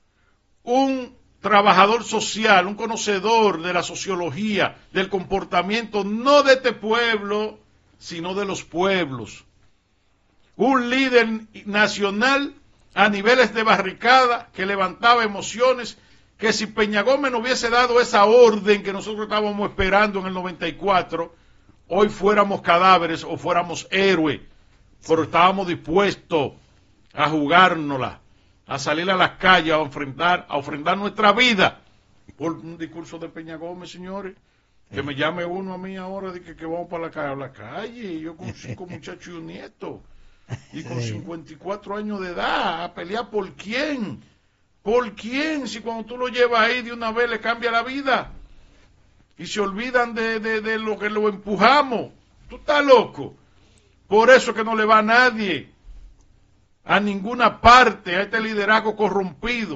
un trabajador social, un conocedor de la sociología, del comportamiento, no de este pueblo, sino de los pueblos. Un líder nacional a niveles de barricada que levantaba emociones, que si Peña Gómez no hubiese dado esa orden que nosotros estábamos esperando en el noventa y cuatro, hoy fuéramos cadáveres o fuéramos héroes, pero estábamos dispuestos a jugárnosla, a salir a las calles, a enfrentar, a ofrendar nuestra vida por un discurso de Peña Gómez, señores. Que me llame uno a mí ahora de que, que vamos para la calle, a la calle, yo con cinco muchachos y un nieto, y con cincuenta y cuatro años de edad, a pelear por quién, por quién, si cuando tú lo llevas ahí de una vez le cambia la vida, y se olvidan de, de, de lo que lo empujamos. Tú estás loco. Por eso que no le va a nadie, a ninguna parte, a este liderazgo corrompido,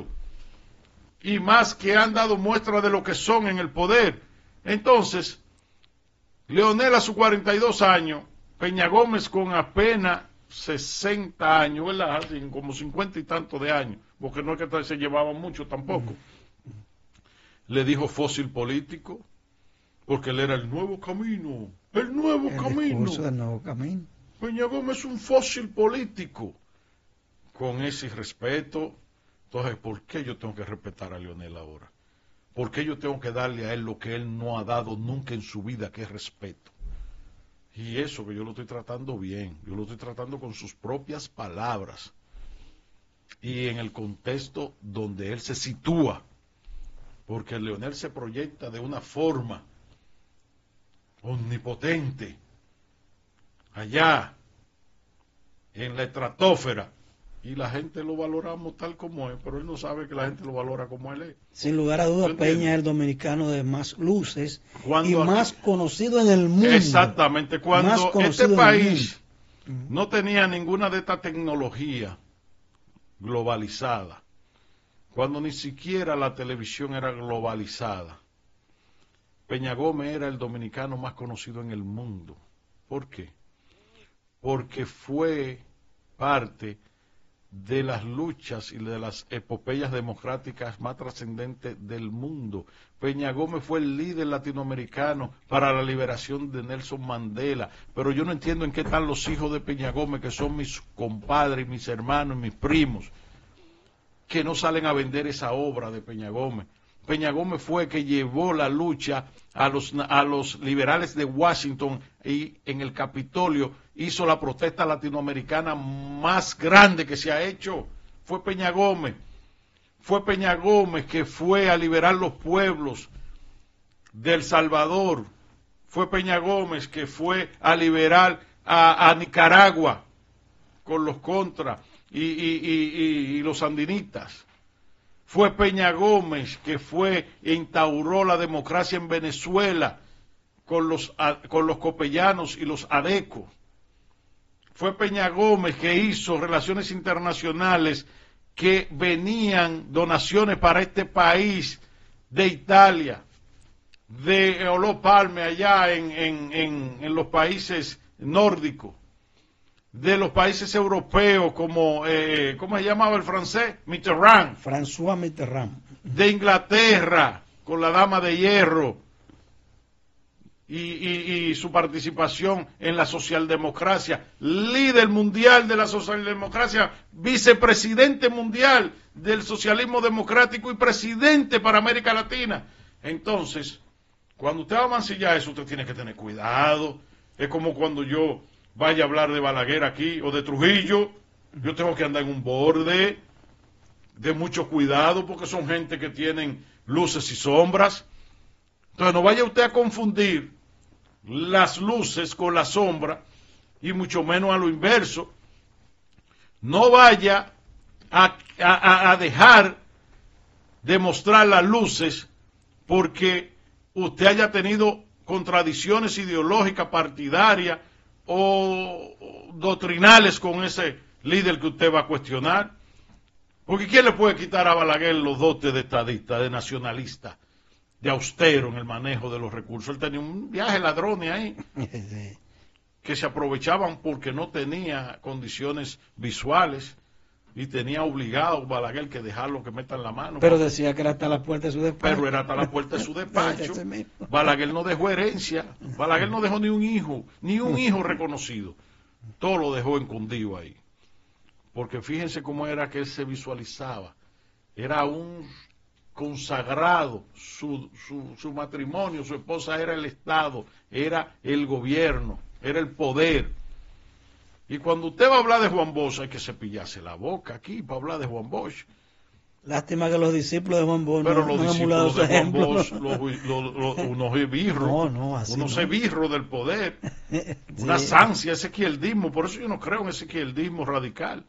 y más que han dado muestra de lo que son en el poder. Entonces, Leonel a sus cuarenta y dos años, Peña Gómez con apenas sesenta años, ¿verdad? Así, como cincuenta y tantos de años, porque no es que se llevaban mucho tampoco. Le dijo fósil político, porque él era el nuevo camino, el nuevo el camino. discurso del nuevo camino. Peña Gómez es un fósil político. Con ese respeto, entonces, ¿por qué yo tengo que respetar a Leonel ahora? ¿Por qué yo tengo que darle a él lo que él no ha dado nunca en su vida, que es respeto? Y eso que yo lo estoy tratando bien, yo lo estoy tratando con sus propias palabras y en el contexto donde él se sitúa, porque Leonel se proyecta de una forma omnipotente, allá, en la estratosfera, y la gente lo valoramos tal como es, pero él no sabe que la gente lo valora como él es. Sin lugar a dudas, Peña es el dominicano de más luces cuando y aquí, más conocido en el mundo. Exactamente, cuando este país no tenía ninguna de esta tecnología globalizada, cuando ni siquiera la televisión era globalizada, Peña Gómez era el dominicano más conocido en el mundo. ¿Por qué? Porque fue parte de las luchas y de las epopeyas democráticas más trascendentes del mundo. Peña Gómez fue el líder latinoamericano para la liberación de Nelson Mandela, pero yo no entiendo en qué están los hijos de Peña Gómez, que son mis compadres, mis hermanos, mis primos, que no salen a vender esa obra de Peña Gómez. Peña Gómez fue el que llevó la lucha a los, a los liberales de Washington, y en el Capitolio hizo la protesta latinoamericana más grande que se ha hecho. Fue Peña Gómez. Fue Peña Gómez que fue a liberar los pueblos de El Salvador. Fue Peña Gómez que fue a liberar a, a Nicaragua con los contras y, y, y, y, y los sandinistas. Fue Peña Gómez que fue e instauró la democracia en Venezuela con los, con los copellanos y los adecos. Fue Peña Gómez que hizo relaciones internacionales, que venían donaciones para este país de Italia, de Olof Palme allá en, en, en, en los países nórdicos, de los países europeos como, eh, ¿cómo se llamaba el francés? Mitterrand. François Mitterrand. De Inglaterra, con la Dama de Hierro, y, y, y su participación en la socialdemocracia, líder mundial de la socialdemocracia, vicepresidente mundial del socialismo democrático y presidente para América Latina. Entonces, cuando usted va a mancillar eso, usted tiene que tener cuidado. Es como cuando yo... vaya a hablar de Balaguer aquí o de Trujillo. Yo tengo que andar en un borde de mucho cuidado porque son gente que tienen luces y sombras. Entonces no vaya usted a confundir las luces con la sombra y mucho menos a lo inverso. No vaya a, a, a dejar de mostrar las luces porque usted haya tenido contradicciones ideológicas, partidarias o doctrinales con ese líder que usted va a cuestionar. Porque ¿quién le puede quitar a Balaguer los dotes de estadista, de nacionalista, de austero en el manejo de los recursos? Él tenía un viaje ladrones ahí, que se aprovechaban porque no tenía condiciones visuales y tenía obligado Balaguer que dejarlo que metan la mano. Pero decía que era hasta la puerta de su despacho. Pero era hasta la puerta de su despacho. Balaguer no dejó herencia, Balaguer no dejó ni un hijo, ni un hijo reconocido. Todo lo dejó escondido ahí. Porque fíjense cómo era que él se visualizaba. Era un consagrado, su, su, su matrimonio, su esposa era el Estado, era el gobierno, era el poder. Y cuando usted va a hablar de Juan Bosch, hay que cepillarse la boca aquí para hablar de Juan Bosch. Lástima que los discípulos de Juan Bosch Pero no, los no discípulos de Juan ejemplo. Bosch, los, los, los, unos esbirros, no, no, así unos no. esbirros del poder, sí. Una ansia, ese izquierdismo. Por eso yo no creo en ese izquierdismo radical.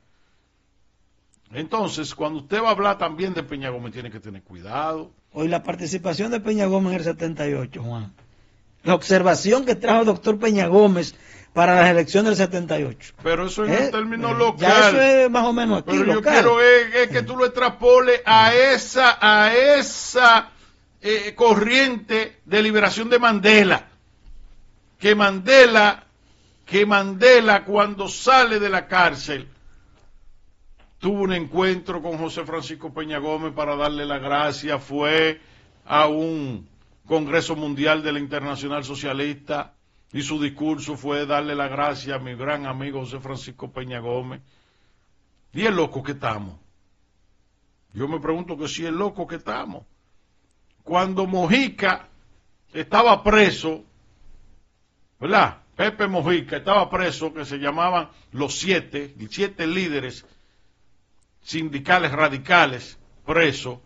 Entonces, cuando usted va a hablar también de Peña Gómez, tiene que tener cuidado. Hoy la participación de Peña Gómez en el setenta y ocho, Juan. La observación que trajo el doctor Peña Gómez para las elecciones del setenta y ocho. Pero eso en ¿Eh? el término eh, local. Ya eso es más o menos aquí, Pero yo local. quiero es, es que tú lo extrapoles a esa, a esa eh, corriente de liberación de Mandela. Que Mandela, que Mandela cuando sale de la cárcel tuvo un encuentro con José Francisco Peña Gómez para darle la gracia, fue a un Congreso Mundial de la Internacional Socialista y su discurso fue darle la gracia a mi gran amigo José Francisco Peña Gómez. Y es loco que estamos. Yo me pregunto que si es loco que estamos. Cuando Mojica estaba preso, ¿verdad? Pepe Mojica estaba preso, que se llamaban los siete, siete líderes sindicales radicales presos,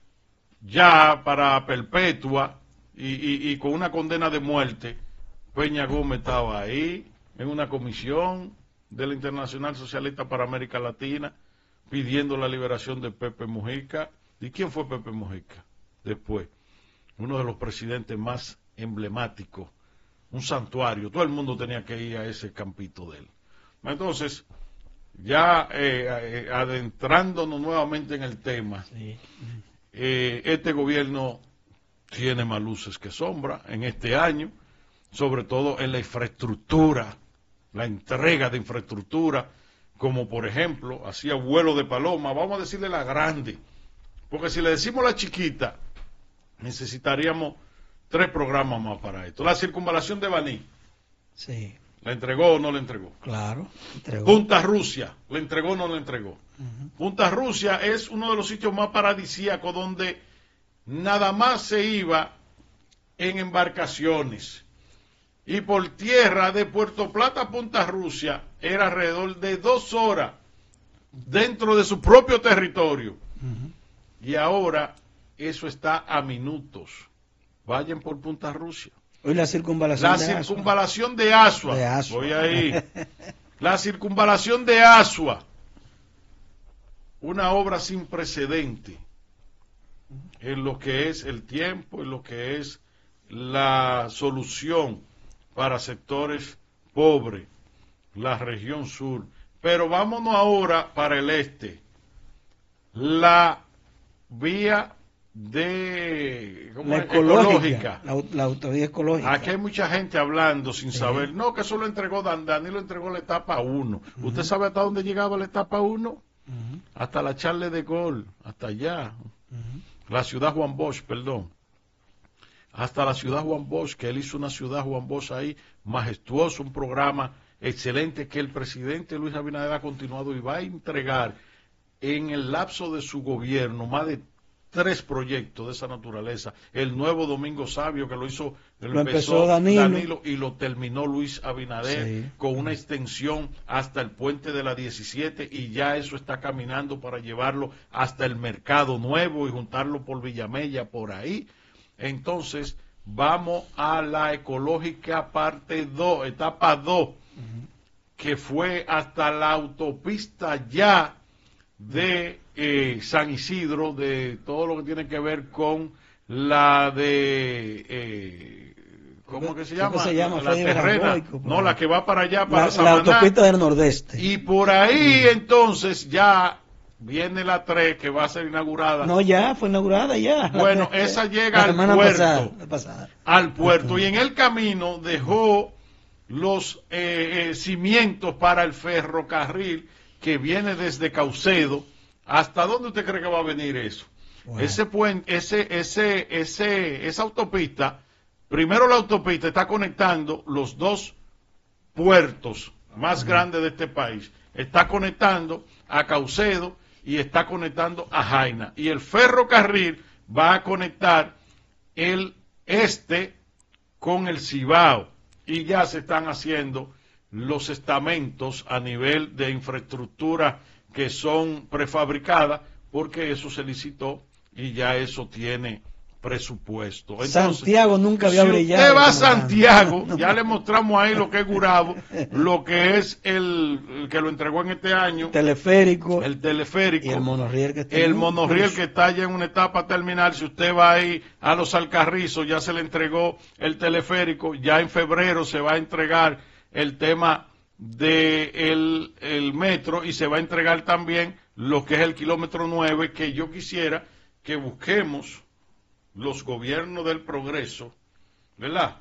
ya para perpetua y, y, y con una condena de muerte. Peña Gómez estaba ahí en una comisión de la Internacional Socialista para América Latina pidiendo la liberación de Pepe Mojica. ¿Y quién fue Pepe Mojica? Después, uno de los presidentes más emblemáticos, un santuario, todo el mundo tenía que ir a ese campito de él. Entonces, ya eh, eh, adentrándonos nuevamente en el tema, sí. eh, este gobierno tiene más luces que sombra en este año, sobre todo en la infraestructura, la entrega de infraestructura, como por ejemplo, hacía vuelo de paloma, vamos a decirle la grande, porque si le decimos la chiquita, necesitaríamos tres programas más para esto. La circunvalación de Baní. Sí. ¿La entregó o no la entregó? Claro, entregó. Punta Rusia, ¿la entregó o no la entregó? Uh-huh. Punta Rusia es uno de los sitios más paradisíacos donde nada más se iba en embarcaciones. Y por tierra de Puerto Plata a Punta Rusia era alrededor de dos horas dentro de su propio territorio. Uh-huh. Y ahora eso está a minutos. Vayan por Punta Rusia. Hoy la circunvalación la de circunvalación de Asua. De Asua. Voy ahí. La circunvalación de Asua. Una obra sin precedente en lo que es el tiempo, en lo que es la solución para sectores pobres, la región sur. Pero vámonos ahora para el este. La vía de ¿cómo la es? ecológica, ecológica. La, la autovía ecológica. Aquí hay mucha gente hablando sin sí. saber. No, que eso lo entregó Dan, Danilo entregó la etapa uno. Uh-huh. ¿Usted sabe hasta dónde llegaba la etapa uno? Uh-huh. Hasta la Charles de Gaulle, hasta allá. Uh-huh. La ciudad Juan Bosch, perdón. Hasta la ciudad Juan Bosch, que él hizo una ciudad Juan Bosch ahí, majestuoso, un programa excelente que el presidente Luis Abinader ha continuado y va a entregar en el lapso de su gobierno más de tres proyectos de esa naturaleza. El nuevo Domingo Sabio, que lo hizo, lo, lo empezó, empezó Danilo. Danilo y lo terminó Luis Abinader, sí, con una extensión hasta el puente de la diecisiete, y ya eso está caminando para llevarlo hasta el Mercado Nuevo y juntarlo por Villamella, por ahí. Entonces, vamos a la ecológica parte dos, etapa dos, uh-huh, que fue hasta la autopista ya de eh, San Isidro, de todo lo que tiene que ver con la de eh, ¿cómo que se llama? Se llama la terrena, Boico, no, la que va para allá, para la, Samaná, la autopista del Nordeste. Y por ahí, mm, entonces ya viene la tres, que va a ser inaugurada. No, ya fue inaugurada ya. Bueno, la, esa llega la al semana puerto, pasada, pasada. al puerto, uh-huh, y en el camino dejó los eh, eh, cimientos para el ferrocarril que viene desde Caucedo. ¿Hasta dónde usted cree que va a venir eso? Wow. Ese puente, ese, ese, ese, esa autopista, primero la autopista está conectando los dos puertos más uh-huh, grandes de este país. Está conectando a Caucedo y está conectando a Jaina. Y el ferrocarril va a conectar el este con el Cibao. Y ya se están haciendo los estamentos a nivel de infraestructura que son prefabricadas, porque eso se licitó y ya eso tiene presupuesto. Entonces, Santiago nunca había si brillado. Usted va a Santiago, no, ya le mostramos ahí lo que es Gurabo, lo que es el, el que lo entregó en este año, teleférico, el teleférico, y el monorriel que está, el monorriel que está ya en una etapa terminal. Si usted va ahí a los Alcarrizos, ya se le entregó el teleférico, ya en febrero se va a entregar el tema de el, el metro, y se va a entregar también lo que es el kilómetro nueve, que yo quisiera que busquemos los gobiernos del progreso, ¿verdad?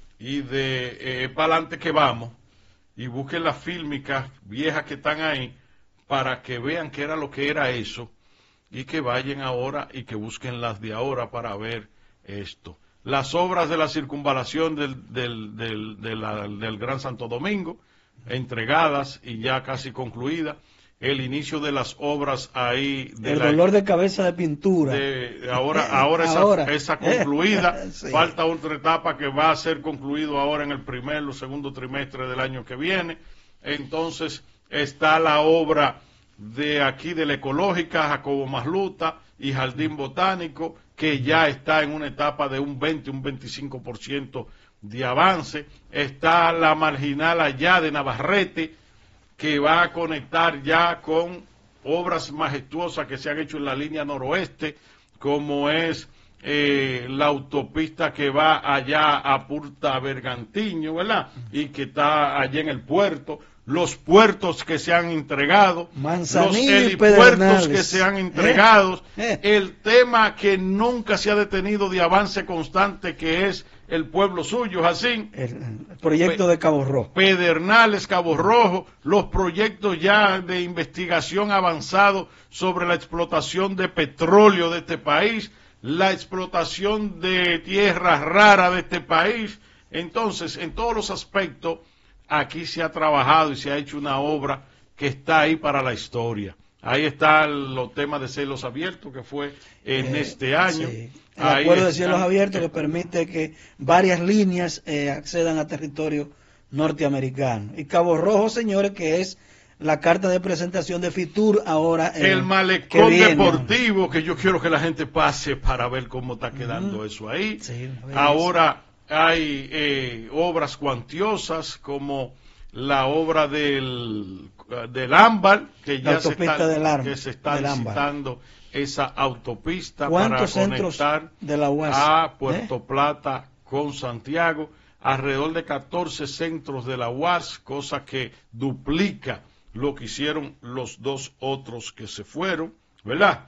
Y de eh, para adelante que vamos, y busquen las fílmicas viejas que están ahí, para que vean qué era lo que era eso, y que vayan ahora y que busquen las de ahora para ver esto. Las obras de la circunvalación del, del, del, de la, del Gran Santo Domingo, entregadas y ya casi concluidas. El inicio de las obras ahí. De el la, dolor de cabeza de pintura. De, ahora ahora, ahora. Esa, esa concluida. Sí. Falta otra etapa que va a ser concluido ahora en el primer o segundo trimestre del año que viene. Entonces está la obra de aquí de la ecológica, Jacobo Masluta y Jardín Botánico, que ya está en una etapa de un veinte, un veinticinco por ciento de avance. Está la marginal allá de Navarrete, que va a conectar ya con obras majestuosas que se han hecho en la línea noroeste, como es eh, la autopista que va allá a Punta Bergantiño, ¿verdad? Y que está allá en el puerto. Los puertos que se han entregado, Manzanillo, los helipuertos que se han entregado, eh, eh. el tema que nunca se ha detenido de avance constante, que es el pueblo suyo, Jacín. El, el proyecto Pe de Cabo Rojo. Pedernales, Cabo Rojo, los proyectos ya de investigación avanzado sobre la explotación de petróleo de este país, la explotación de tierras raras de este país. Entonces, en todos los aspectos, aquí se ha trabajado y se ha hecho una obra que está ahí para la historia. Ahí están los temas de cielos abiertos, que fue en eh, este año. Sí. El ahí acuerdo de cielos abiertos, que permite que varias líneas eh, accedan a territorio norteamericano. Y Cabo Rojo, señores, que es la carta de presentación de Fitur ahora. Eh, el malecón deportivo, que yo quiero que la gente pase para ver cómo está quedando uh-huh. eso ahí. Sí, ahora hay eh, obras cuantiosas, como la obra del, del Ámbar, que ya se está, del que se está licitando esa autopista para conectar de la U A S, a Puerto ¿eh? Plata con Santiago, alrededor de catorce centros de la U A S, cosa que duplica lo que hicieron los dos otros que se fueron, ¿verdad?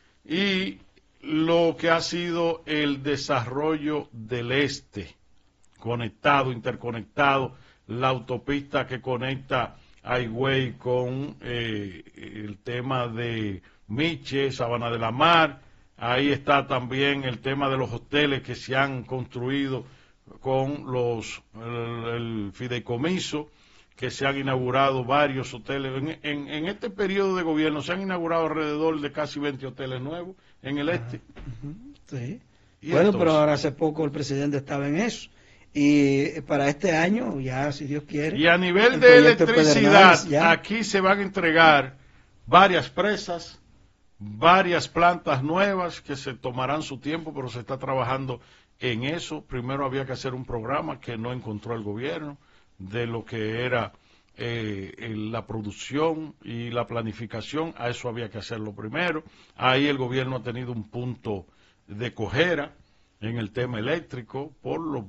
Y lo que ha sido el desarrollo del este, conectado, interconectado, la autopista que conecta a Higüey con eh, el tema de Miche, Sabana de la Mar. Ahí está también el tema de los hoteles que se han construido con los el, el fideicomiso, que se han inaugurado varios hoteles. En, en, en este periodo de gobierno se han inaugurado alrededor de casi veinte hoteles nuevos en el este. Sí. ¿Y Bueno, entonces? pero ahora hace poco el presidente estaba en eso. Y para este año, ya si Dios quiere. Y a nivel el de proyecto electricidad, Pedernales, ya. aquí se van a entregar varias presas, varias plantas nuevas que se tomarán su tiempo, pero se está trabajando en eso. Primero había que hacer un programa que no encontró el gobierno de lo que era eh, la producción y la planificación. A eso había que hacerlo primero. Ahí el gobierno ha tenido un punto de cojera en el tema eléctrico por lo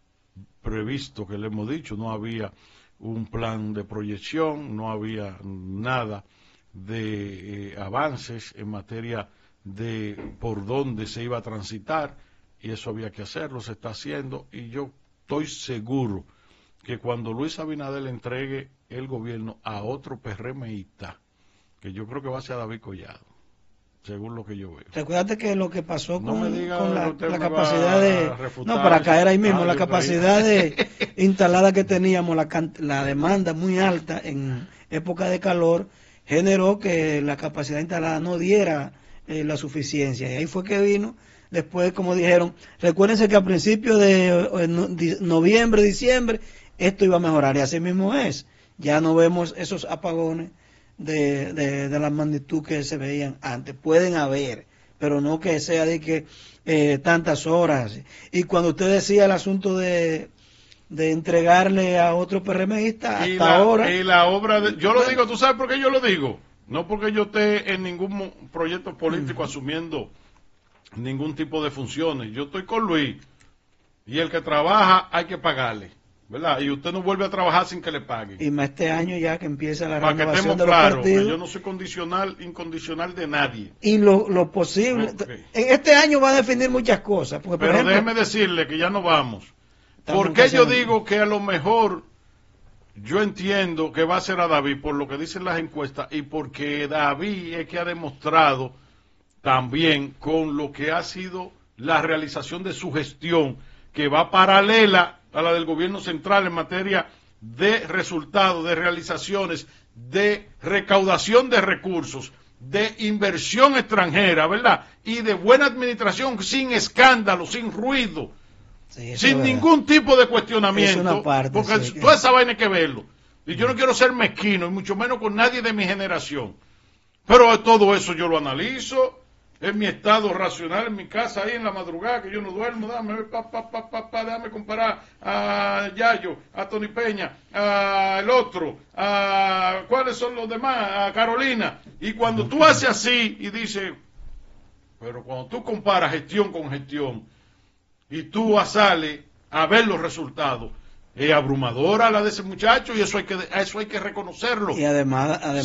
previsto que le hemos dicho. No había un plan de proyección, no había nada de eh, avances en materia de por dónde se iba a transitar, y eso había que hacerlo, se está haciendo, y yo estoy seguro que cuando Luis Abinader le entregue el gobierno a otro PRMista, que yo creo que va a ser David Collado, según lo que yo veo. Recuérdate que lo que pasó No con, me diga con la, usted la me capacidad va de... a refutar No, para eso. caer ahí mismo, Ah, la yo capacidad creí. de instalada que teníamos, la, can- la demanda muy alta en época de calor, generó que la capacidad instalada no diera eh, la suficiencia. Y ahí fue que vino, después, como dijeron, recuérdense que a principios de eh, no- di- noviembre, diciembre, esto iba a mejorar, y así mismo es. Ya no vemos esos apagones de, de, de la magnitud que se veían antes. Pueden haber, pero no que sea de que eh, tantas horas. Y cuando usted decía el asunto de, de entregarle a otro PRMista, Y hasta la, ahora... y la obra de, yo lo digo, ¿tú sabes por qué yo lo digo? No porque yo esté en ningún mo- proyecto político asumiendo ningún tipo de funciones. Yo estoy con Luis, y el que trabaja hay que pagarle, ¿verdad? Y usted no vuelve a trabajar sin que le paguen. Y más este año ya que empieza la Para que renovación estemos de los claros, que partidos. yo no soy condicional, incondicional de nadie. Y lo, lo posible... Ok. En este año va a definir muchas cosas. Porque, por Pero ejemplo, déjeme decirle que ya no vamos. Estamos ¿Por qué yo casi- digo que a lo mejor yo entiendo que va a ser a David por lo que dicen las encuestas, y porque David es que ha demostrado también con lo que ha sido la realización de su gestión, que va paralela a la del gobierno central en materia de resultados, de realizaciones, de recaudación de recursos, de inversión extranjera, ¿verdad? Y de buena administración, sin escándalo, sin ruido, Sí, eso es sin verdad. ningún tipo de cuestionamiento, Es una parte, porque sí, que- toda esa vaina hay que verlo. Y yo no quiero ser mezquino, y mucho menos con nadie de mi generación. Pero todo eso yo lo analizo en mi estado racional, en mi casa, ahí en la madrugada, que yo no duermo, dame, pa, pa, pa, pa, pa, déjame comparar a Yayo, a Tony Peña, a el otro, a cuáles son los demás, a Carolina. Y cuando tú haces así y dices, pero cuando tú comparas gestión con gestión, y tú sales a ver los resultados, es abrumadora la de ese muchacho, y eso hay que, eso hay que reconocerlo. Y además, además